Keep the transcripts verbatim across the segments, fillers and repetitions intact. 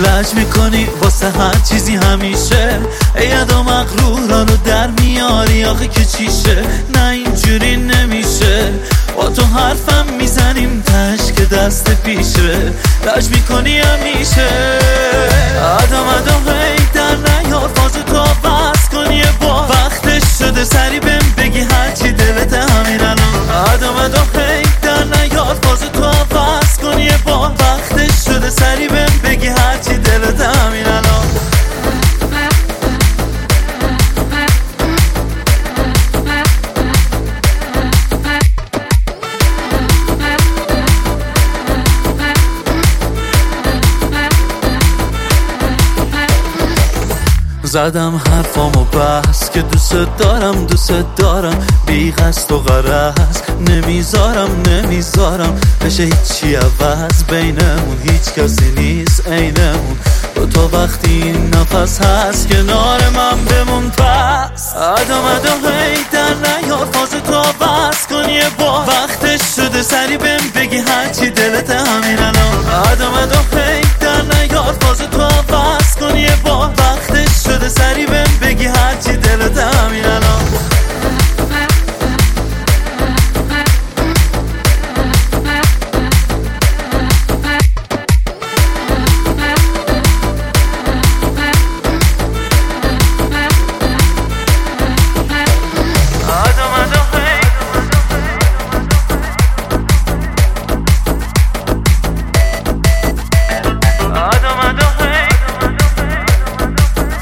لج میکنی واسه هر چیزی همیشه، اید و مغرورانو در میاری آخه که چیشه. نه اینجوری نمیشه، با تو حرفم میزنیم تش که دست پیشه. لج میکنی همیشه، آدم آدم هی در نیار فاز تو بس کنی با وقتش شده سری بهم بگی هرچی دلت همین الان. آدم آدم هی در نیار فاز تو بس کنی با وقتش شده سری بهم بگی هرچی دلت همین الان. زدم حرفامو بس که دوست دارم دوست دارم، بی قصد و غرض نمیذارم نمیذارم بشه هیچی عوض بینمون، هیچ کسی نیست عینمون. با تو وقتی این نفس هست کنار من بمون پس. آدم آدم هی در نیار فاز تو بس کنی با وقتش شده سری بهم بگی هرچی دلت همین الان. آدم آدم هی در نیار فاز تو بس کنی با وقتش شده سری بهم بگی هرچی دلت همین الان.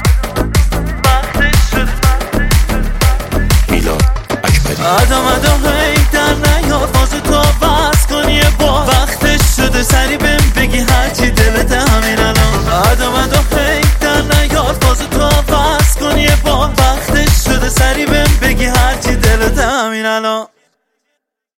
آدم آدم